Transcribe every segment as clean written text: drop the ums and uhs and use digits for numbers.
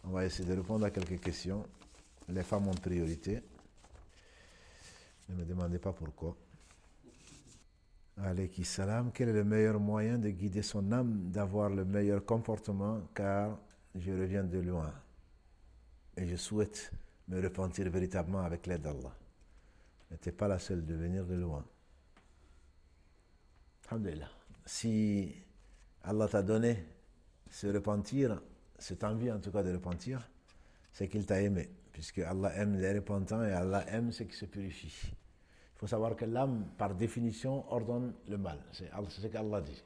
On va essayer de répondre à quelques questions. Les femmes en priorité. Ne me demandez pas pourquoi. Alayhi salam. Quel est le meilleur moyen de guider son âme, d'avoir le meilleur comportement, car je reviens de loin et je souhaite me repentir véritablement avec l'aide d'Allah. N'était pas la seule de venir de loin. Alhamdulillah. Si Allah t'a donné ce repentir, cette envie en tout cas de repentir, c'est qu'il t'a aimé, puisque Allah aime les repentants et Allah aime ceux qui se purifient. Il faut savoir que l'âme, par définition, ordonne le mal. C'est ce qu'Allah dit.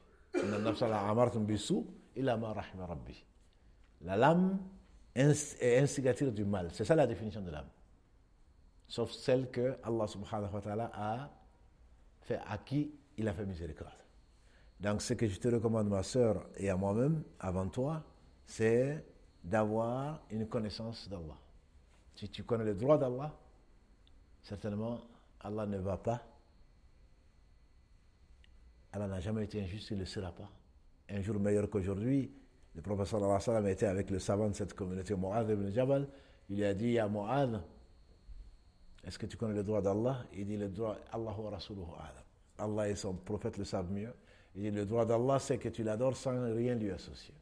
La l'âme est instigatrice du mal. C'est ça la définition de l'âme. Sauf celle que Allah subhanahu wa ta'ala a fait, à qui il a fait miséricorde. Donc ce que je te recommande, ma sœur, et à moi-même, avant toi, c'est d'avoir une connaissance d'Allah. Si tu connais le droit d'Allah, certainement Allah ne va pas. Allah n'a jamais été injuste, il ne le sera pas. Un jour meilleur qu'aujourd'hui, le prophète sallallahu alayhi wa sallam était avec le savant de cette communauté, Mu'adh ibn Jabal. Il lui a dit, à Mu'adh, est-ce que tu connais le droit d'Allah? Il dit, le droit, Allah wa rasuluhu a'lam. Allah et son prophète le savent mieux. Il dit, le droit d'Allah, c'est que tu l'adores sans rien lui associer.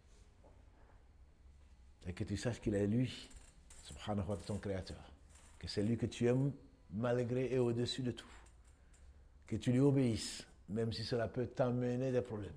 Et que tu saches qu'il est lui, subhanahu wa ta'ala, ton créateur. Que c'est lui que tu aimes malgré et au-dessus de tout. Que tu lui obéisses, même si cela peut t'amener des problèmes.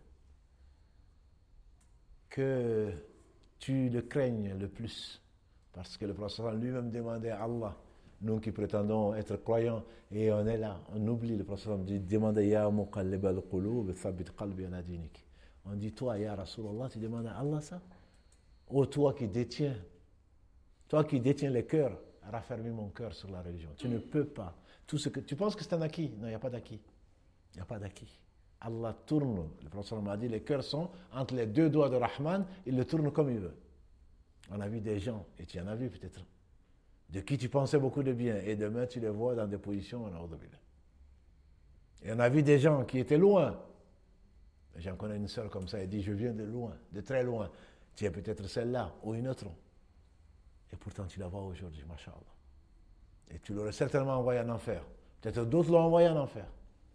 Que tu le craignes le plus. Parce que le prophète lui-même demandait à Allah, nous qui prétendons être croyants, et on est là, on oublie, le prophète dit, demandez Ya muqallib al-qulub, thabit qalbi ala dinik. On dit, toi, Ya Rasulallah, tu demandes à Allah ça? Oh, toi qui détiens les cœurs, raffermis mon cœur sur la religion. Tu ne peux pas. Tout ce que tu penses que c'est un acquis. Non, il n'y a pas d'acquis. Il n'y a pas d'acquis. Allah tourne. Le prophète m'a dit, les cœurs sont entre les deux doigts de Rahman, il le tourne comme il veut. On a vu des gens, et tu en as vu peut-être, de qui tu pensais beaucoup de bien, et demain tu les vois dans des positions en ordre. Et on a vu des gens qui étaient loin. J'en connais une sœur comme ça, elle dit, je viens de loin, de très loin. Tu es peut-être celle-là, ou une autre. Et pourtant tu la vois aujourd'hui, mashallah. Et tu l'aurais certainement envoyé en enfer. Peut-être d'autres l'ont envoyé en enfer.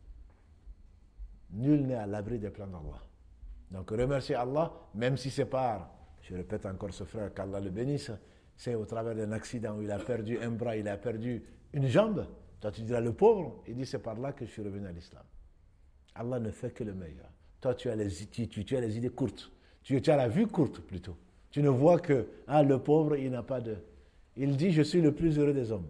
Nul n'est à l'abri des plans d'Allah. Donc remercier Allah, même si c'est par, je répète encore ce frère, qu'Allah le bénisse, c'est au travers d'un accident où il a perdu un bras, il a perdu une jambe. Toi tu diras le pauvre, il dit c'est par là que je suis revenu à l'islam. Allah ne fait que le meilleur. Toi tu as les idées courtes. Tu as la vue courte plutôt. Tu ne vois que, le pauvre, il n'a pas de... Il dit, je suis le plus heureux des hommes.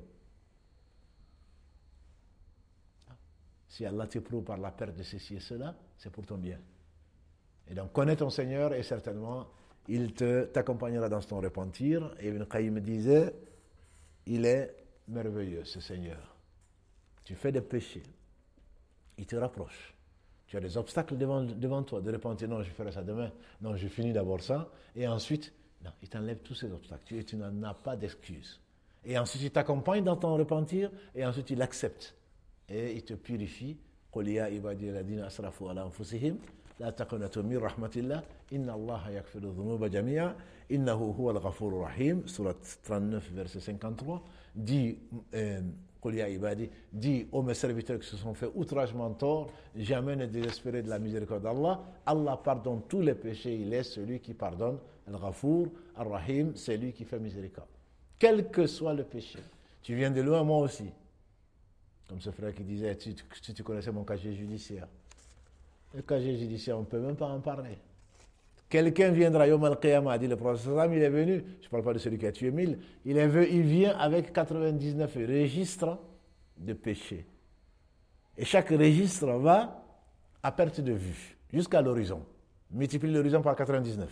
Si Allah t'éprouve par la perte de ceci et cela, c'est pour ton bien. Et donc, connais ton Seigneur et certainement, il t'accompagnera dans ton repentir. Et Ibn Qayyim disait, il est merveilleux, ce Seigneur. Tu fais des péchés, il te rapproche. Tu as des obstacles devant toi, de repentir, non, je ferai ça demain, non, je finis d'abord ça, et ensuite, non, il t'enlève tous ces obstacles, tu n'en as pas d'excuses. Et ensuite, il t'accompagne dans ton repentir, et ensuite, il accepte. Et il te purifie. قُلْ يَا عِبَادِيَ الَّذِينَ أَسْرَفُوا عَلَى أَنفُسِهِمْ لَا تَقْنَطُوا مِنْ رَحْمَةِ اللَّهِ إِنَّ اللَّهَ يَغْفِرُ الذُّنُوبَ جَمِيعًا إِنَّهُ هُوَ الْغَفُورُ الرَّحِيمُ Sourate 39, verset 53. Dit, قُلْ يَا عِبَادِي, dit aux mes serviteurs qui se sont fait outragement tort, jamais ne désespérez de la miséricorde d'Allah. Allah pardonne tous les péchés, il est celui qui pardonne. Al-Ghafour, Ar-Rahim, c'est lui qui fait miséricorde. Quel que soit le péché. Tu viens de loin, moi aussi. Comme ce frère qui disait, si tu connaissais mon casier judiciaire. Le casier judiciaire, on ne peut même pas en parler. Quelqu'un viendra, Yom al-Qiyamah, dit le prophète, il est venu, je ne parle pas de celui qui a tué 1000, il vient avec 99 registres de péchés. Et chaque registre va à perte de vue, jusqu'à l'horizon. Multiplie l'horizon par 99.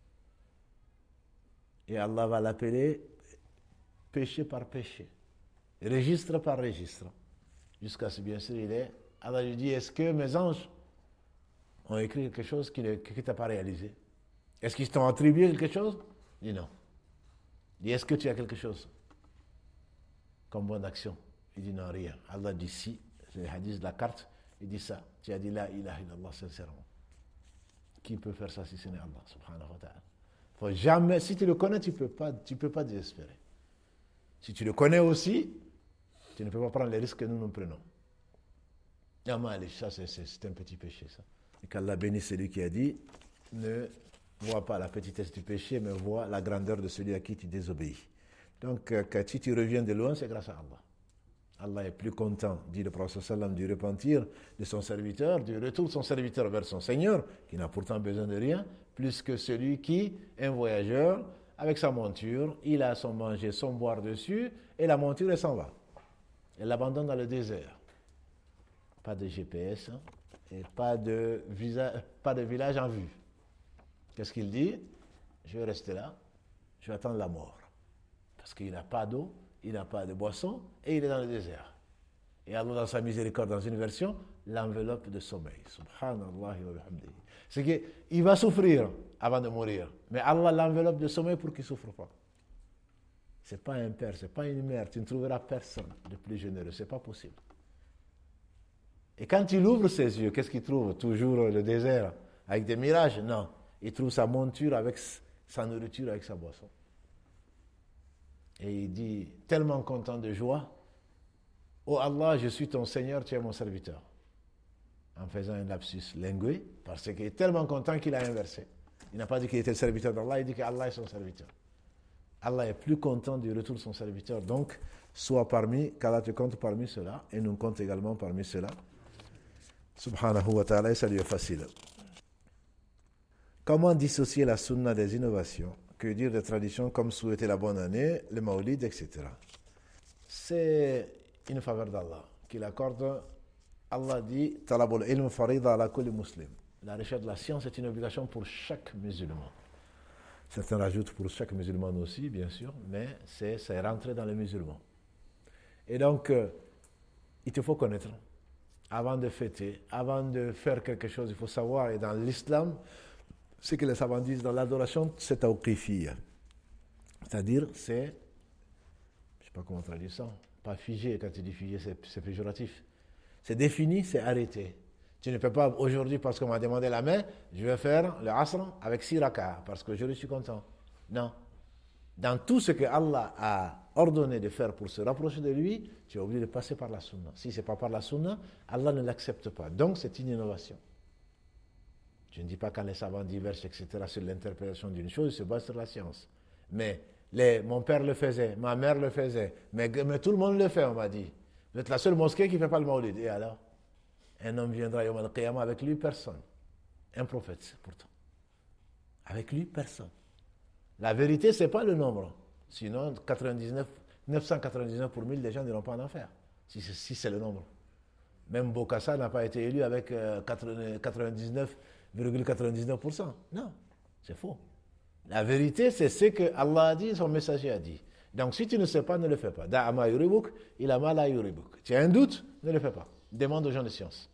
Et Allah va l'appeler péché par péché, registre par registre. Jusqu'à ce, bien sûr, Allah lui dit, est-ce que mes anges ont écrit quelque chose qui tu n'as pas réalisé? Est-ce qu'ils t'ont attribué quelque chose? Il dit non. Il dit, est-ce que tu as quelque chose comme bonne action? Il dit non, rien. Allah dit si, c'est le hadith de la carte, il dit ça. Tu as dit la ilaha illallah sincèrement. Qui peut faire ça si ce n'est Allah, subhanahu wa ta'ala? Faut jamais, si tu le connais, tu peux pas désespérer. Si tu le connais aussi, tu ne peux pas prendre les risques que nous prenons. Ça c'est un petit péché, ça. Et qu'Allah bénisse celui qui a dit, ne vois pas la petitesse du péché, mais vois la grandeur de celui à qui tu désobéis. Donc, si tu reviens de loin, c'est grâce à Allah. Allah est plus content, dit le prophète sallam, du repentir de son serviteur, du retour de son serviteur vers son Seigneur, qui n'a pourtant besoin de rien, plus que celui qui est un voyageur, avec sa monture, il a son manger, son boire dessus, et la monture, elle s'en va. Elle l'abandonne dans le désert. Pas de GPS, hein, et pas de village en vue. Qu'est-ce qu'il dit? Je vais rester là, je vais attendre la mort. Parce qu'il n'a pas d'eau, il n'a pas de boisson, et il est dans le désert. Et Allah, dans sa miséricorde, dans une version, l'enveloppe de sommeil. Subhanallah wa bihamdihi. C'est qu'il va souffrir avant de mourir. Mais Allah l'enveloppe de sommeil pour qu'il ne souffre pas. Ce n'est pas un père, ce n'est pas une mère. Tu ne trouveras personne de plus généreux. Ce n'est pas possible. Et quand il ouvre ses yeux, qu'est-ce qu'il trouve? Toujours le désert avec des mirages? Non. Il trouve sa monture avec sa nourriture, avec sa boisson. Et il dit, tellement content de joie, oh Allah, je suis ton Seigneur, tu es mon serviteur. En faisant un lapsus lingué, parce qu'il est tellement content qu'il a inversé. Il n'a pas dit qu'il était le serviteur d'Allah, il dit qu'Allah est son serviteur. Allah est plus content du retour de son serviteur. Donc, qu'Allah te compte parmi ceux-là, et nous compte également parmi ceux-là. Subhanahu wa ta'ala, et ça lui est facile. Comment dissocier la sunna des innovations? Que dire des traditions comme souhaiter la bonne année, le maulid, etc. C'est une faveur d'Allah qu'il accorde. Allah dit Talabul ilm farida ala kulli muslim. La recherche de la science est une obligation pour chaque musulman. Certains rajoutent pour chaque musulman aussi, bien sûr, mais c'est rentré dans les musulmans. Et donc, il te faut connaître. Avant de fêter, avant de faire quelque chose, il faut savoir, et dans l'islam, ce que les savants disent dans l'adoration, c'est tawqifiyya. C'est-à-dire, c'est, je ne sais pas comment traduire ça, pas figé, quand tu dis figé, c'est péjoratif. C'est défini, c'est arrêté. Tu ne peux pas, aujourd'hui, parce qu'on m'a demandé la main, je vais faire le asr avec 6 rak'ah, parce que je suis content. Non. Dans tout ce que Allah a ordonné de faire pour se rapprocher de lui, tu es obligé de passer par la sunna. Si ce n'est pas par la sunna, Allah ne l'accepte pas. Donc, c'est une innovation. Je ne dis pas quand les savants divergent, etc., sur l'interprétation d'une chose, ils se basent sur la science. Mais mon père le faisait, ma mère le faisait, mais tout le monde le fait, on m'a dit. Vous êtes la seule mosquée qui ne fait pas le maulid. Et alors? Un homme viendra Yawm al-Qiyamah, avec lui, personne. Un prophète, pourtant. Avec lui, personne. La vérité, ce n'est pas le nombre. Sinon, 999 pour 1000, les gens n'iront pas en enfer. Si c'est le nombre. Même Bokassa n'a pas été élu avec 99,99%. Non, c'est faux. La vérité, c'est ce que Allah a dit, son messager a dit. Donc, si tu ne sais pas, ne le fais pas. Da'ama yuribuk, ilama la yuribuk. Tu as un doute, ne le fais pas. Demande aux gens de science.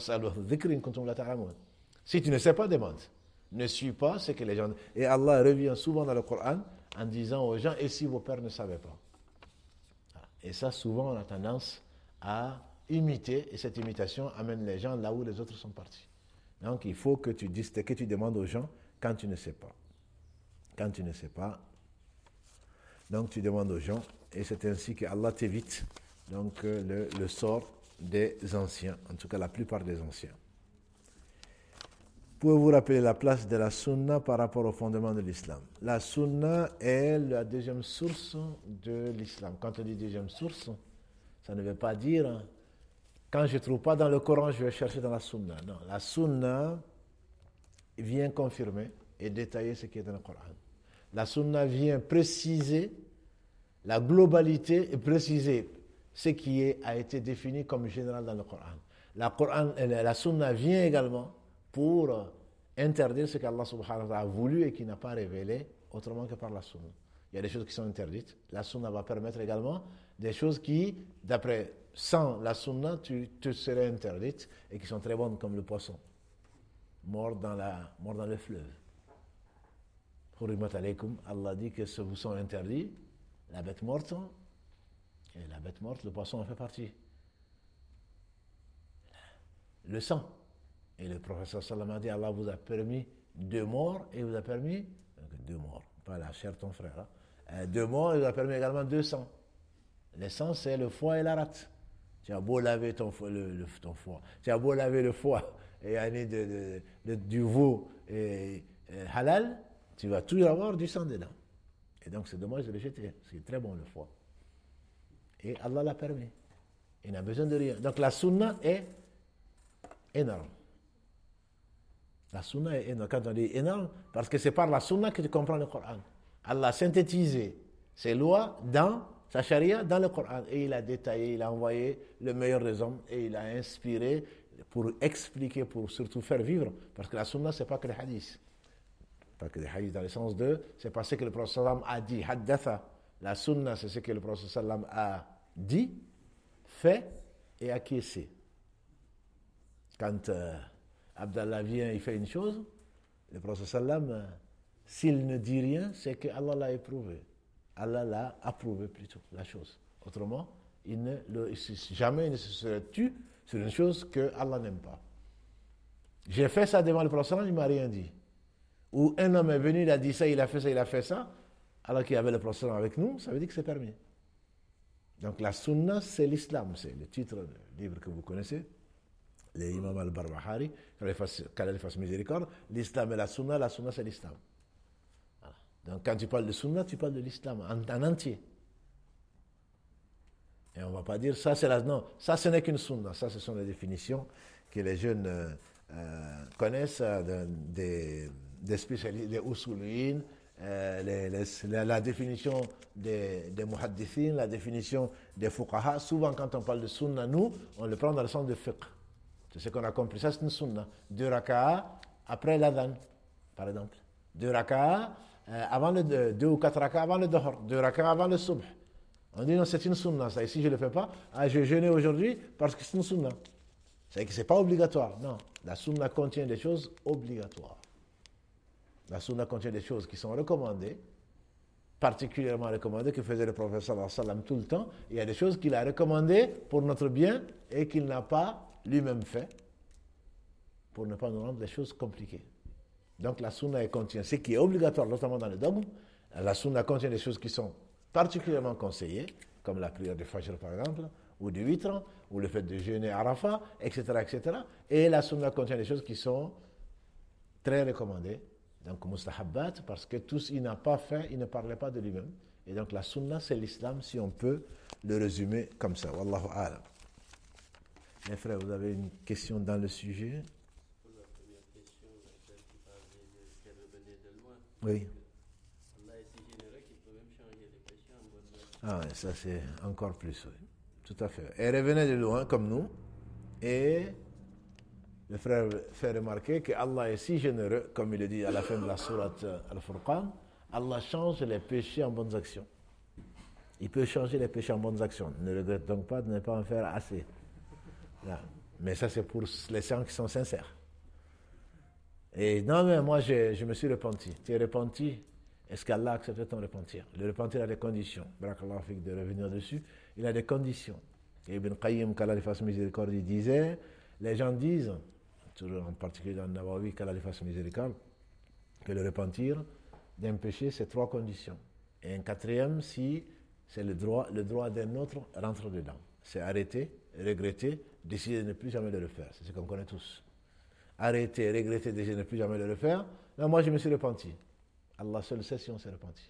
Si tu ne sais pas, demande. Ne suis pas ce que les gens... Et Allah revient souvent dans le Coran en disant aux gens, et si vos pères ne savaient pas? Et ça, souvent, on a tendance à imiter, et cette imitation amène les gens là où les autres sont partis. Donc, il faut que tu dises, que tu demandes aux gens quand tu ne sais pas. Quand tu ne sais pas, donc tu demandes aux gens, et c'est ainsi que Allah t'évite donc, le sort des anciens, en tout cas la plupart des anciens. Pouvez-vous rappeler la place de la sunna par rapport au fondement de l'islam? La sunna est la deuxième source de l'islam. Quand on dit deuxième source, ça ne veut pas dire quand je ne trouve pas dans le Coran, je vais chercher dans la sunna. Non, la sunna vient confirmer et détailler ce qui est dans le Coran. La sunna vient préciser la globalité et préciser ce qui a été défini comme général dans le Coran. La sunna vient également pour interdire ce qu'Allah subhanahu wa ta'ala a voulu et qui n'a pas révélé autrement que par la sunna. Il y a des choses qui sont interdites. La sunna va permettre également des choses qui, d'après, sans la sunna, tu te serais interdites et qui sont très bonnes comme le poisson, mort dans le fleuve. Hurimat alaykum, Allah dit que ce vous sont interdits, la bête morte, et la bête morte, le poisson en fait partie. Le sang. Et le professeur sallam a dit, Allah vous a permis 2 morts et vous a permis Donc, 2 morts. Pas la chair de ton frère. Hein. 2 morts, il a permis également 200. Les 100, c'est le foie et la rate. Tu as beau laver ton foie, tu as beau laver le foie et aller du veau et halal, tu vas toujours avoir du sang dedans. Et donc c'est dommage de le jeter. C'est très bon le foie. Et Allah l'a permis. Il n'a besoin de rien. Donc la sunna est énorme. La sunna est énorme. Quand on dit énorme, parce que c'est par la sunna que tu comprends le Coran. Allah a synthétisé ses lois dans sa charia, dans le Coran. Et il a détaillé, il a envoyé le meilleur des hommes et il a inspiré pour expliquer, pour surtout faire vivre. Parce que la sunna, ce n'est pas que les hadiths. Pas que les hadiths dans le sens de, c'est pas ce que le prophète sallam a dit. Haddatha. La sunna, c'est ce que le prophète sallam a dit, fait et acquiescé. Quand Abdallah vient, il fait une chose, le prophète sallam, s'il ne dit rien, c'est que Allah l'a éprouvé. Allah l'a approuvé plutôt, la chose. Autrement, jamais il ne se serait tu sur une chose que Allah n'aime pas. J'ai fait ça devant le prophète, il ne m'a rien dit. Ou un homme est venu, il a dit ça, il a fait ça, alors qu'il y avait le prophète avec nous, ça veut dire que c'est permis. Donc la sunna, c'est l'islam, c'est le titre du livre que vous connaissez, l'imam al-Barbahari, qu'Allah lui fasse miséricorde. L'islam et la sunna c'est l'islam. Donc quand tu parles de sunna, tu parles de l'islam en entier. Et on ne va pas dire ça, non, ça ce n'est qu'une sunna. Ça, ce sont les définitions que les jeunes connaissent des spécialistes, des usuliyin, la définition des muhaddithin, la définition des fuqaha. Souvent quand on parle de sunna, nous, on le prend dans le sens de fiqh. C'est ce qu'on a compris. Ça, c'est une sunna. 2 raka'a après l'adhan, par exemple. 2 raka'a avant le 2 ou 4 raka'a avant le dohr, 2 raka'a avant le subh. On dit non, c'est une sunna. Ça, ici, je ne le fais pas. Ah, je jeûne aujourd'hui parce que c'est une sunna. C'est que ce n'est pas obligatoire. Non. La sunna contient des choses obligatoires. La sunna contient des choses qui sont recommandées, particulièrement recommandées, que faisait le prophète sallallahu alayhi wa sallam tout le temps. Il y a des choses qu'il a recommandées pour notre bien et qu'il n'a pas lui-même fait pour ne pas nous rendre des choses compliquées. Donc la sunna contient ce qui est obligatoire, notamment dans le dogme. La sunna contient des choses qui sont particulièrement conseillées, comme la prière du Fajr par exemple, ou du Witr, ou le fait de jeûner à Arafat, etc., etc. Et la sunna contient des choses qui sont très recommandées, donc mustahabbat, parce que tous il n'a pas fait, il ne parlait pas de lui-même. Et donc la sunna c'est l'islam, si on peut le résumer comme ça. Wallahu a'lam. Mes frères, vous avez une question dans le sujet? Pour la première question, celle qui parlait qu'elle revenait de loin. Oui. Allah est si généreux qu'il peut même changer les péchés en bonne œuvre. Ah oui, ça c'est encore plus, oui. Tout à fait. Elle revenait de loin, comme nous, et le frère fait remarquer que Allah est si généreux, comme il le dit à la fin de la sourate Al-Furqan, Allah change les péchés en bonnes actions. Il peut changer les péchés en bonnes actions. Ne regrette donc pas de ne pas en faire assez. Là. Mais ça, c'est pour les gens qui sont sincères. Et non, mais moi, je me suis repenti. Tu es repenti? Est-ce qu'Allah accepte ton repentir? Le repentir a des conditions. Barakallahu fik de revenir dessus. Il a des conditions. Et Ibn Qayyim, qu'Allah lui fasse miséricorde, il disait, les gens disent, toujours en particulier dans le Nawawi, qu'Allah lui fasse miséricorde, que le repentir d'un péché, c'est 3 conditions. Et un 4e, si c'est le droit d'un autre rentre dedans. C'est arrêter, regretter, décider de ne plus jamais le refaire. C'est ce qu'on connaît tous. Arrêter, regretter, décider de ne plus jamais le refaire. Non, moi je me suis repenti. Allah seul sait si on s'est repenti.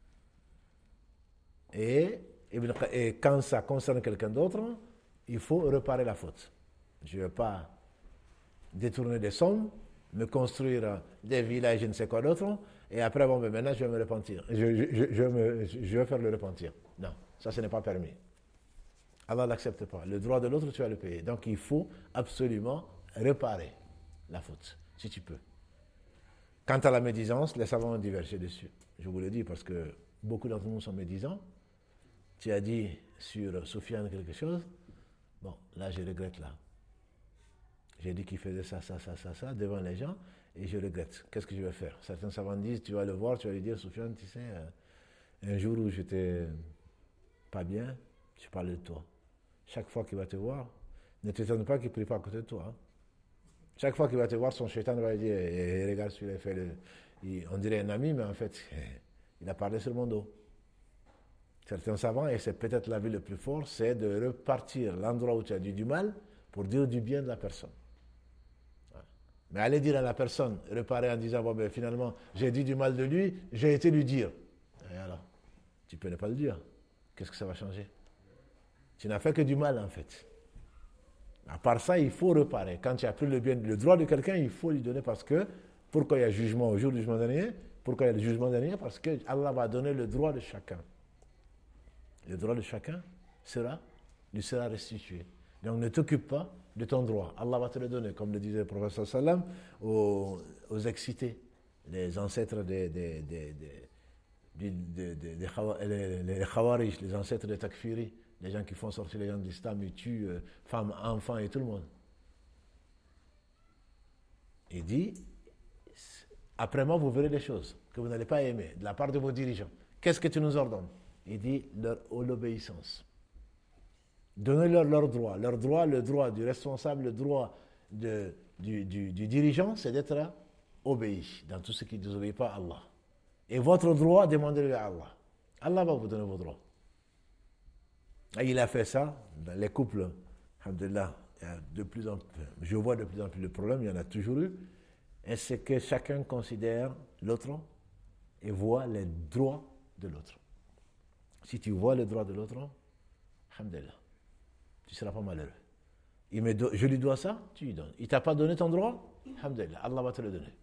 Et quand ça concerne quelqu'un d'autre, il faut réparer la faute. Je ne vais pas détourner des sommes, me construire des villages, je ne sais quoi d'autre, et après, bon, ben maintenant je vais me repentir. Je vais faire le repentir. Non, ça ce n'est pas permis. Allah ne l'accepte pas. Le droit de l'autre, tu vas le payer. Donc il faut absolument réparer la faute, si tu peux. Quant à la médisance, les savants ont divergé dessus. Je vous le dis parce que beaucoup d'entre nous sont médisants. Tu as dit sur Soufiane quelque chose. Bon, là je regrette là. J'ai dit qu'il faisait ça devant les gens et je regrette. Qu'est-ce que je vais faire? Certains savants disent, tu vas le voir, tu vas lui dire, Soufiane, tu sais, un jour où j'étais pas bien, je parlais de toi. Chaque fois qu'il va te voir, ne t'étonne pas qu'il ne prie pas à côté de toi. Hein. Chaque fois qu'il va te voir, son shaitan va lui dire, regarde celui-là, on dirait un ami, mais en fait, il a parlé sur mon dos. Certains savants, et c'est peut-être l'avis le plus fort, c'est de repartir l'endroit où tu as dit du mal pour dire du bien de la personne. Mais aller dire à la personne, reparer en disant, bon, ben, finalement, j'ai dit du mal de lui, j'ai été lui dire. Et alors, tu peux ne pas le dire. Qu'est-ce que ça va changer? Tu n'as fait que du mal, en fait. À part ça, il faut reparer. Quand tu as pris le droit de quelqu'un, il faut lui donner parce que, pourquoi il y a jugement au jour du jugement dernier? Pourquoi il y a le jugement dernier? Parce que Allah va donner le droit de chacun. Le droit de chacun lui sera restitué. Donc ne t'occupe pas de ton droit. Allah va te le donner, comme le disait le prophète sallam aux excités, les ancêtres des Khawarij, les ancêtres des Takfiri, les gens qui font sortir les gens de l'islam, ils tuent femmes, enfants et tout le monde. Il dit, après moi, vous verrez des choses que vous n'allez pas aimer de la part de vos dirigeants. Qu'est-ce que tu nous ordonnes? Il dit, l'obéissance. Donnez-leur leur droit. Leur droit, le droit du responsable, le droit du dirigeant, c'est d'être obéi dans tout ce qui ne désobéit pas à Allah. Et votre droit, demandez-le à Allah. Allah va vous donner vos droits. Et il a fait ça dans les couples. Alhamdulillah, je vois de plus en plus de problèmes, il y en a toujours eu. Et c'est que chacun considère l'autre et voit les droits de l'autre. Si tu vois les droits de l'autre, alhamdulillah, tu ne seras pas malheureux. Je lui dois ça, tu lui donnes. Il ne t'a pas donné ton droit, alhamdulillah, Allah va te le donner.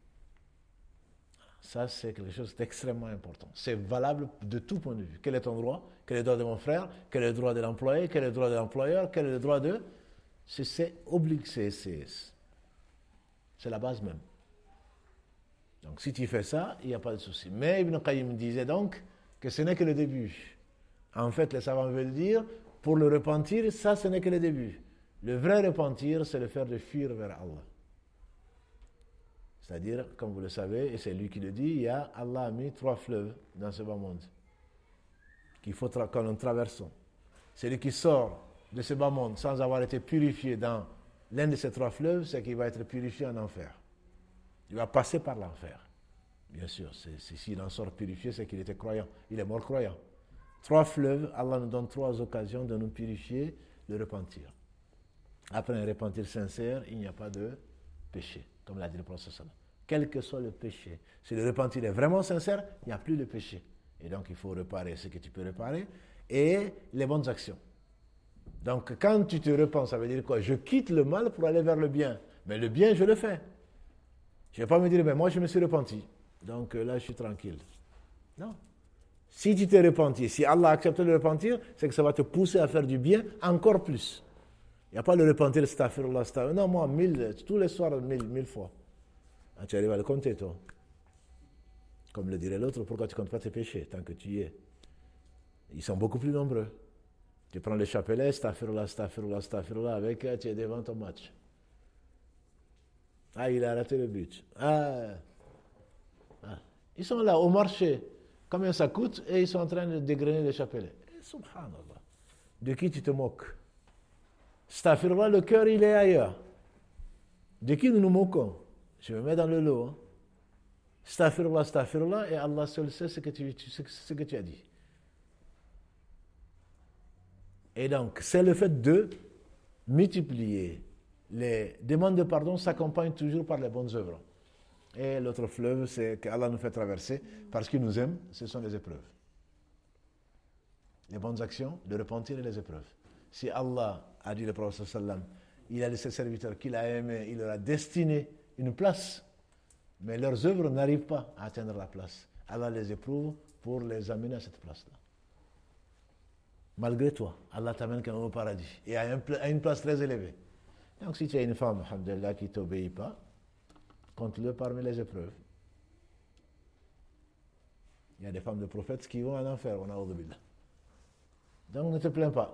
Ça, c'est quelque chose d'extrêmement important. C'est valable de tout point de vue. Quel est ton droit? Quel est le droit de mon frère? Quel est le droit de l'employé? Quel est le droit de l'employeur? Quel est le droit de... C'est obligé, c'est la base même. Donc, si tu fais ça, il n'y a pas de souci. Mais Ibn Qayyim disait donc que ce n'est que le début. En fait, les savants veulent dire, pour le repentir, ça, ce n'est que le début. Le vrai repentir, c'est le faire de fuir vers Allah. C'est-à-dire, comme vous le savez, et c'est lui qui le dit, Allah a mis 3 fleuves dans ce bas monde qu'il faut que nous traversons. Celui qui sort de ce bas monde sans avoir été purifié dans l'un de ces 3 fleuves, c'est qu'il va être purifié en enfer. Il va passer par l'enfer. Bien sûr, s'il en sort purifié, c'est qu'il était croyant. Il est mort croyant. 3 fleuves, Allah nous donne 3 occasions de nous purifier, de repentir. Après un repentir sincère, il n'y a pas de péché, comme l'a dit le prophète sallallahu alayhi wa sallam. Quel que soit le péché, si le repentir est vraiment sincère, il n'y a plus de péché. Et donc il faut réparer ce que tu peux réparer et les bonnes actions. Donc quand tu te repens, ça veut dire quoi? Je quitte le mal pour aller vers le bien. Mais le bien, je le fais. Je ne vais pas me dire, mais moi je me suis repenti. Donc là, je suis tranquille. Non. Si tu t'es repenti, si Allah a accepté le repentir, c'est que ça va te pousser à faire du bien encore plus. Il n'y a pas le repentir, astaghfirullah, astaghfirullah. Non, moi, tous les soirs, 1000 fois. Ah, tu arrives à le compter, toi. Comme le dirait l'autre, pourquoi tu ne comptes pas tes péchés tant que tu y es? Ils sont beaucoup plus nombreux. Tu prends le chapelet, astaghfirullah, astaghfirullah, astaghfirullah, avec, tu es devant ton match. Ah, il a raté le but. Ils sont là, au marché. Combien ça coûte? Et ils sont en train de dégrainer le chapelet. Subhanallah. De qui tu te moques? Astaghfirullah, le cœur, il est ailleurs. De qui nous nous moquons? Je me mets dans le lot. Hein. Astaghfirullah, astaghfirullah, et Allah seul sait ce que tu as dit. Et donc, c'est le fait de multiplier. Les demandes de pardon s'accompagnent toujours par les bonnes œuvres. Et l'autre fleuve, c'est qu'Allah nous fait traverser parce qu'il nous aime, ce sont les épreuves. Les bonnes actions, le repentir et les épreuves. Si Allah a dit le prophète sallam, il a laissé ses serviteurs qu'il a aimés, il leur a destiné une place, mais leurs œuvres n'arrivent pas à atteindre la place. Allah les éprouve pour les amener à cette place-là. Malgré toi, Allah t'amène quand même au paradis et à une place très élevée. Donc si tu as une femme, alhamdulillah, qui ne t'obéit pas, compte-le parmi les épreuves. Il y a des femmes de prophètes qui vont en enfer, on a billah. Donc ne te plains pas.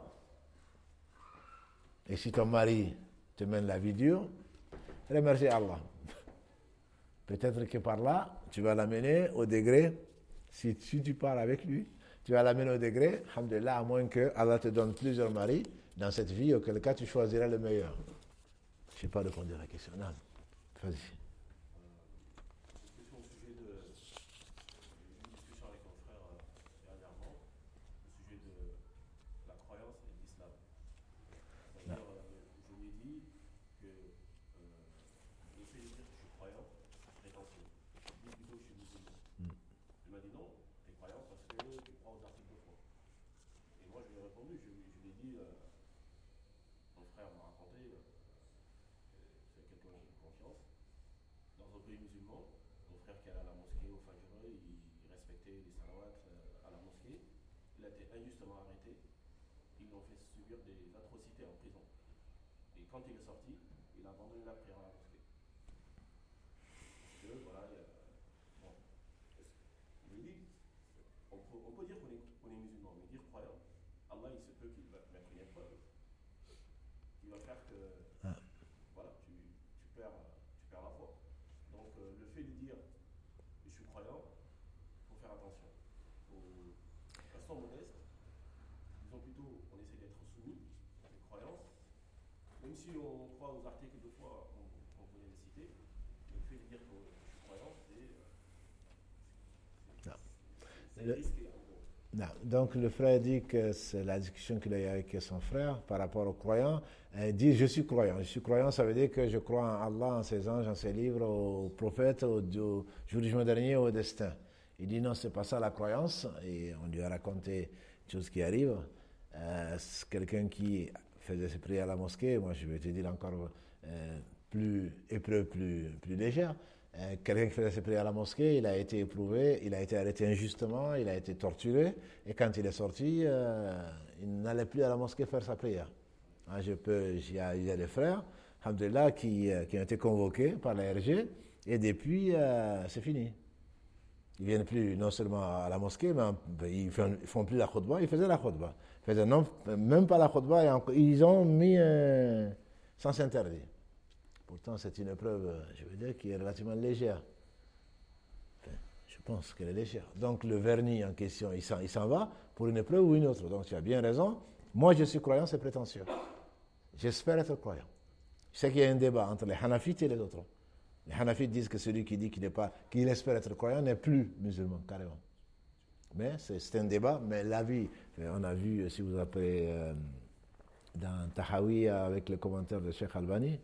Et si ton mari te mène la vie dure, remercie Allah. Peut-être que par là, tu vas l'amener au degré, si tu pars avec lui, tu vas l'amener au degré, alhamdulillah, à moins que Allah te donne plusieurs maris dans cette vie, auquel cas tu choisiras le meilleur. Je ne sais pas répondre à la question. Non, vas-y. Sur le sujet fait de dire que je suis croyant, prétentieux. Dis plutôt que je suis musulman. Il m'a dit non, tu es croyant parce que tu crois aux articles de foi. Et moi je lui ai répondu, je lui ai dit, mon frère m'a raconté, c'est quelqu'un que j'ai confiance. Dans un pays musulman, mon frère qui allait à la mosquée au Fajr, il respectait les salawats à la mosquée. Il a été injustement arrêté. Ils l'ont fait subir des atrocités en prison. Et quand il est sorti, il a abandonné la prière à la mosquée. Parce que voilà, bon, je lui dis, on peut dire qu'on est musulman, mais dire croyant, Allah il se peut qu'il va te mettre une épreuve qui va faire que voilà, tu perds la foi. Donc le fait de dire je suis croyant, il faut faire attention. Restons modestes, disons plutôt on essaie d'être soumis, des croyances, même si on croit aux articles de foi qu'on venait de citer, le fait de dire que je suis croyant, c'est risqué en gros. Non. Donc le frère dit que c'est la discussion qu'il a eu avec son frère par rapport aux croyants. Il dit je suis croyant. Je suis croyant, ça veut dire que je crois en Allah, en ses anges, en ses livres, aux prophètes, au jour du jugement dernier, au destin. Il dit non, c'est pas ça la croyance. Et on lui a raconté une chose qui arrive. C'est quelqu'un qui faisait ses prières à la mosquée. Moi, je vais te dire encore plus légère. Quelqu'un qui faisait ses prières à la mosquée, il a été éprouvé, il a été arrêté injustement, il a été torturé, et quand il est sorti, il n'allait plus à la mosquée faire sa prière. Hein, il y a des frères, alhamdoulilah, qui ont été convoqués par la RG, et depuis, c'est fini. Ils ne viennent plus non seulement à la mosquée, mais ils ne font plus la khutbah, ils faisaient la khutbah. Ils faisaient même pas la khutbah, ils ont mis un sens interdit. Pourtant, c'est une épreuve, je veux dire, qui est relativement légère. Enfin, je pense qu'elle est légère. Donc, le vernis en question, il s'en va pour une épreuve ou une autre. Donc, tu as bien raison. Moi, je suis croyant, c'est prétentieux. J'espère être croyant. Je sais qu'il y a un débat entre les Hanafites et les autres. Les Hanafites disent que celui qui dit qu'il espère être croyant n'est plus musulman, carrément. Mais c'est un débat, mais l'avis, on a vu, si vous appelez dans Tahawi avec le commentaire de Cheikh Albani,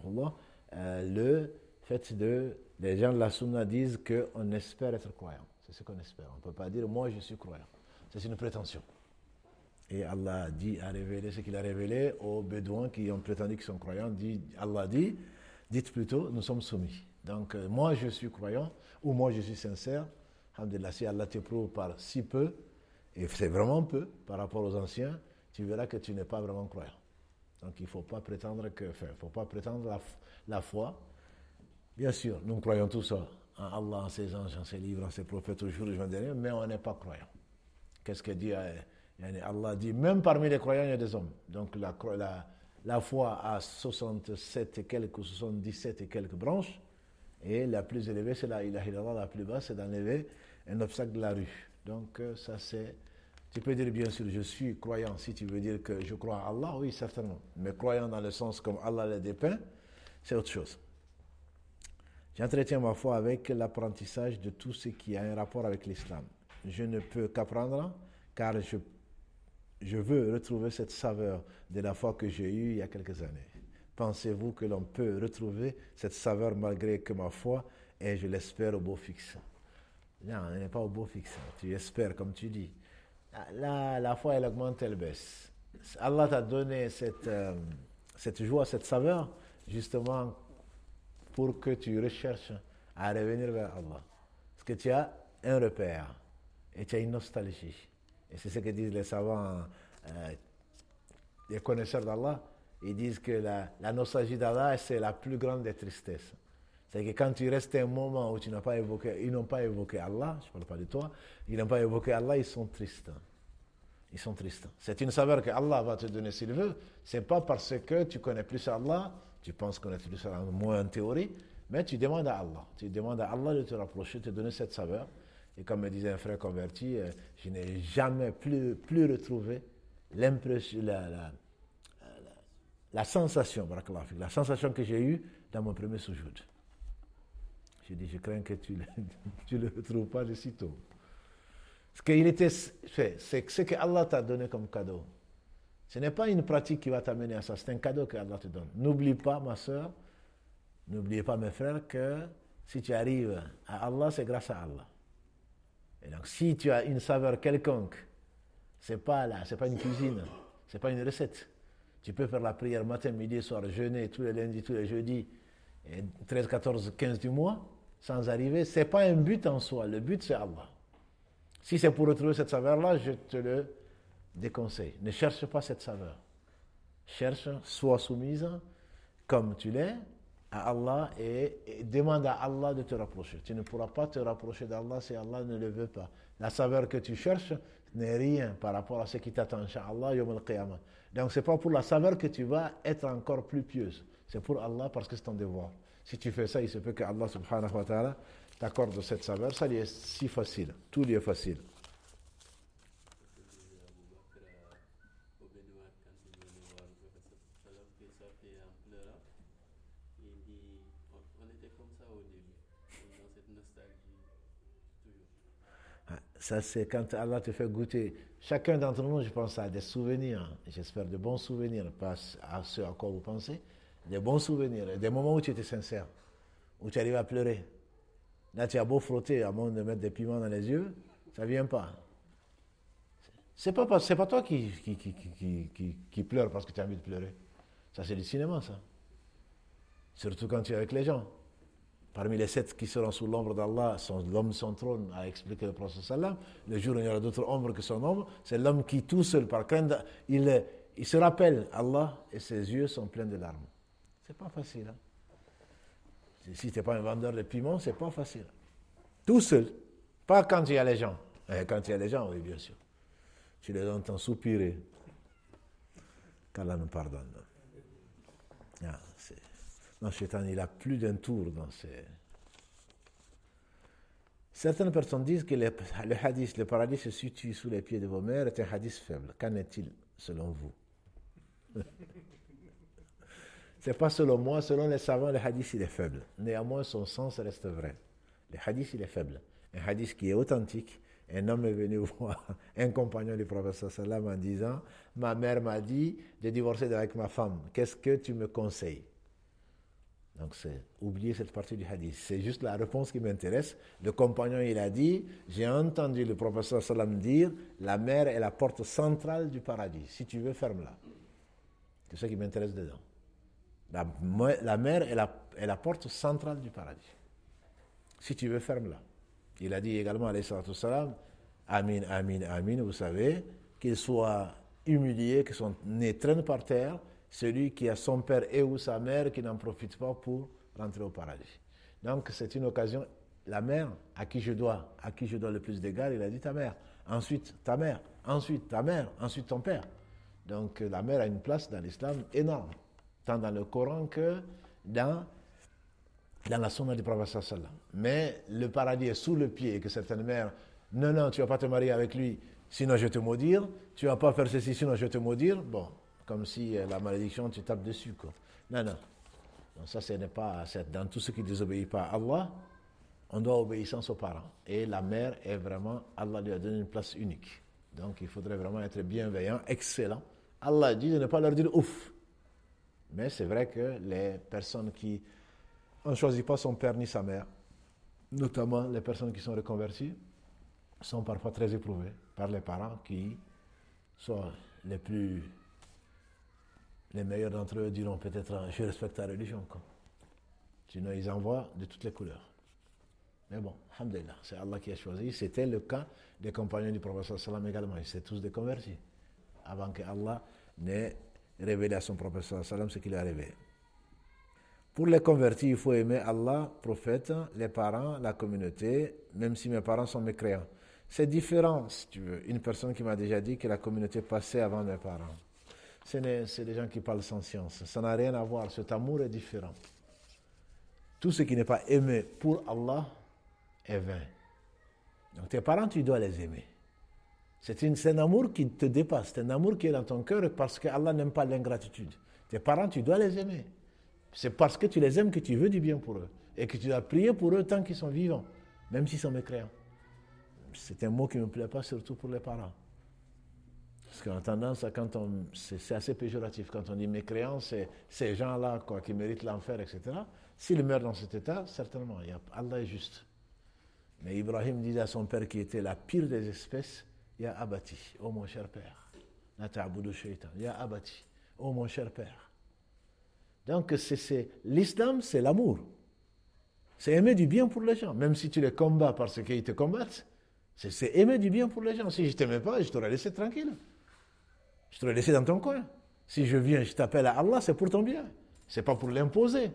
le fait les gens de la Sunna disent qu'on espère être croyant. C'est ce qu'on espère. On ne peut pas dire moi je suis croyant. C'est une prétention. Et Allah a révélé ce qu'il a révélé aux Bédouins qui ont prétendu qu'ils sont croyants. Allah dit, dites plutôt, nous sommes soumis. Donc moi je suis croyant ou moi je suis sincère. Alhamdulillah, si Allah t'éprouve par si peu, et c'est vraiment peu par rapport aux anciens, tu verras que tu n'es pas vraiment croyant. Donc il ne faut pas prétendre la foi. Bien sûr, nous croyons tous en Allah, en ses anges, en ses livres, en ses prophètes au jour du jugement dernier, mais on n'est pas croyant. Qu'est-ce que dit Allah dit, même parmi les croyants, il y a des hommes. Donc la foi a 67 et quelques, ou 77 et quelques branches, et la plus élevée, c'est la ilaha illallah, la plus basse, c'est d'enlever un obstacle de la rue. Donc ça c'est... Tu peux dire bien sûr je suis croyant si tu veux dire que je crois à Allah, oui certainement. Mais croyant dans le sens comme Allah le dépeint, c'est autre chose. J'entretiens ma foi avec l'apprentissage de tout ce qui a un rapport avec l'islam. Je ne peux qu'apprendre car je veux retrouver cette saveur de la foi que j'ai eue il y a quelques années. Pensez-vous que l'on peut retrouver cette saveur malgré que ma foi est, je l'espère, au beau fixe? Non, elle n'est pas au beau fixe. Tu espères comme tu dis. La foi, elle augmente, elle baisse. Allah t'a donné cette joie, cette saveur, justement pour que tu recherches à revenir vers Allah. Parce que tu as un repère et tu as une nostalgie. Et c'est ce que disent les savants, les connaisseurs d'Allah. Ils disent que la nostalgie d'Allah, c'est la plus grande des tristesses. C'est que quand tu restes un moment où ils n'ont pas évoqué Allah, je ne parle pas de toi, ils n'ont pas évoqué Allah, ils sont tristes. Ils sont tristes. C'est une saveur que Allah va te donner s'il veut. Ce n'est pas parce que tu connais plus Allah, tu penses connaître plus Allah, moins en théorie, mais tu demandes à Allah. Tu demandes à Allah de te rapprocher, de te donner cette saveur. Et comme me disait un frère converti, je n'ai jamais plus retrouvé l'impression, la sensation, la sensation que j'ai eue dans mon premier soujoud. J'ai dit, je crains que tu ne le retrouves pas de sitôt. C'est ce que Allah t'a donné comme cadeau. Ce n'est pas une pratique qui va t'amener à ça, c'est un cadeau que Allah te donne. N'oublie pas, ma soeur, N'oubliez pas, mes frères, que si tu arrives à Allah, c'est grâce à Allah. Et donc, si tu as une saveur quelconque, c'est pas une cuisine, c'est pas une recette. Tu peux faire la prière matin, midi, soir, jeûner tous les lundis, tous les jeudis, et 13, 14, 15 du mois, sans arriver. C'est pas un but en soi. Le but, c'est Allah. Si c'est pour retrouver cette saveur-là, je te le déconseille. Ne cherche pas cette saveur. Cherche, sois soumise, comme tu l'es, à Allah et demande à Allah de te rapprocher. Tu ne pourras pas te rapprocher d'Allah si Allah ne le veut pas. La saveur que tu cherches n'est rien par rapport à ce qui t'attend, Inch'Allah, Yawm al-Qiyamah. Donc, ce n'est pas pour la saveur que tu vas être encore plus pieuse. C'est pour Allah parce que c'est ton devoir. Si tu fais ça, il se peut que Allah subhanahu wa ta'ala t'accorde cette saveur. Ça lui est si facile. Tout lui est facile. Ça, c'est quand Allah te fait goûter. Chacun d'entre nous, je pense, a des souvenirs. J'espère de bons souvenirs, pas à ceux à quoi vous pensez. Des bons souvenirs, des moments où tu étais sincère, où tu arrives à pleurer. Là, tu as beau frotter, à moins de mettre des piments dans les yeux, ça ne vient pas. C'est pas toi qui pleure parce que tu as envie de pleurer. Ça, c'est du cinéma, ça. Surtout quand tu es avec les gens. Parmi les 7 qui seront sous l'ombre d'Allah, l'homme de son trône, a expliqué le prophète sallam. Le jour où il y aura d'autres ombres que son ombre, c'est l'homme qui tout seul, par crainte, il se rappelle Allah et ses yeux sont pleins de larmes. C'est pas facile. Hein? Si tu n'es pas un vendeur de piments, c'est pas facile. Tout seul. Pas quand il y a les gens. Quand il y a les gens, oui, bien sûr. Tu les entends soupirer. Qu'Allah nous pardonne. Ah, non, Shaitan, il a plus d'un tour dans ces... Certaines personnes disent que le hadith, le paradis se situe sous les pieds de vos mères, est un hadith faible. Qu'en est-il, selon vous? C'est pas selon moi, selon les savants, le hadith, il est faible. Néanmoins, son sens reste vrai. Le hadith, il est faible. Un hadith qui est authentique. Un homme est venu voir un compagnon du prophète sallam en disant « Ma mère m'a dit de divorcer avec ma femme. Qu'est-ce que tu me conseilles ?» Donc, c'est oublier cette partie du hadith. C'est juste la réponse qui m'intéresse. Le compagnon, il a dit, j'ai entendu le prophète sallam dire, la mer est la porte centrale du paradis. Si tu veux, ferme-la. C'est ça qui m'intéresse dedans. La mer est la porte centrale du paradis. Si tu veux, ferme-la. Il a dit également, alayhi salatu wassalam, amin, amin, amin, vous savez, qu'il soit humilié, que son nez traîne par terre, celui qui a son père et ou sa mère qui n'en profite pas pour rentrer au paradis. Donc c'est une occasion, la mère à qui je dois le plus d'égards, il a dit ta mère, ensuite ta mère, ensuite ta mère, ensuite ton père. Donc la mère a une place dans l'islam énorme, tant dans le Coran que dans la sunna du prophète sallam. Mais le paradis est sous le pied et que certaines mères, non, tu ne vas pas te marier avec lui, sinon je vais te maudire, tu ne vas pas faire ceci, sinon je vais te maudire, bon. Comme si la malédiction, tu tapes dessus, quoi. Non. Donc ça, ce n'est pas... Dans tout ce qui ne désobéit pas à Allah, on doit obéissance aux parents. Et la mère est vraiment... Allah lui a donné une place unique. Donc il faudrait vraiment être bienveillant, excellent. Allah dit de ne pas leur dire ouf. Mais c'est vrai que les personnes qui n'ont choisi pas son père ni sa mère, notamment les personnes qui sont reconverties, sont parfois très éprouvées par les parents qui sont les meilleurs d'entre eux diront peut-être je respecte ta religion. Quoi. Sinon, ils en voient de toutes les couleurs. Mais bon, alhamdulillah, c'est Allah qui a choisi. C'était le cas des compagnons du prophète sallam également. Ils étaient tous des convertis. Avant que Allah n'ait révélé à son prophète sallam ce qu'il a révélé. Pour les convertis, il faut aimer Allah, prophète, les parents, la communauté, même si mes parents sont mécréants. C'est différent, si tu veux. Une personne qui m'a déjà dit que la communauté passait avant mes parents. C'est des gens qui parlent sans science. Ça n'a rien à voir. Cet amour est différent. Tout ce qui n'est pas aimé pour Allah est vain. Donc tes parents, tu dois les aimer. C'est un amour qui te dépasse. C'est un amour qui est dans ton cœur parce que Allah n'aime pas l'ingratitude. Tes parents, tu dois les aimer. C'est parce que tu les aimes que tu veux du bien pour eux. Et que tu dois prier pour eux tant qu'ils sont vivants. Même s'ils sont mécréants. C'est un mot qui ne me plaît pas, surtout pour les parents. Parce qu'on a tendance à, c'est assez péjoratif, quand on dit mécréants, c'est ces gens-là quoi, qui méritent l'enfer, etc. S'il meurt dans cet état, certainement, Allah est juste. Mais Ibrahim disait à son père qui était la pire des espèces, Ya Abati, ô mon cher père, la ta'budu shaytan, Ya Abati, ô mon cher père. Donc l'islam, c'est l'amour. C'est aimer du bien pour les gens. Même si tu les combats parce qu'ils te combattent, c'est aimer du bien pour les gens. Si je ne t'aimais pas, je t'aurais laissé tranquille. Je t'aurais laissé dans ton coin. Si je viens, je t'appelle à Allah, c'est pour ton bien. Ce n'est pas pour l'imposer.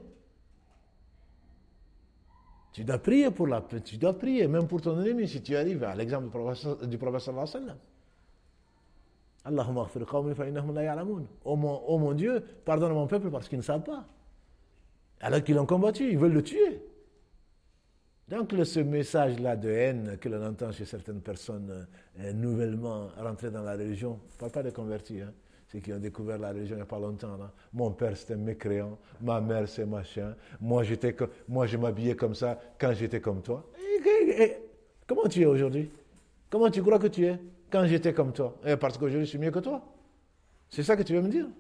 Tu dois prier pour la paix, tu dois prier même pour ton ennemi si tu arrives à l'exemple du prophète sallallahu alayhi wa sallam. Allahumma aghfir qawmi fa innahum la ya'lamun. Oh mon Dieu, pardonne mon peuple parce qu'ils ne savent pas. Alors qu'ils l'ont combattu, ils veulent le tuer. Donc ce message-là de haine que l'on entend chez certaines personnes nouvellement rentrées dans la religion, je ne parle pas de convertis, hein, ceux qui ont découvert la religion il n'y a pas longtemps. Là. Mon père c'était un mécréant, ma mère c'est machin, moi je m'habillais comme ça quand j'étais comme toi. Comment tu es aujourd'hui? Comment tu crois que tu es quand j'étais comme toi? Parce qu'aujourd'hui je suis mieux que toi. C'est ça que tu veux me dire?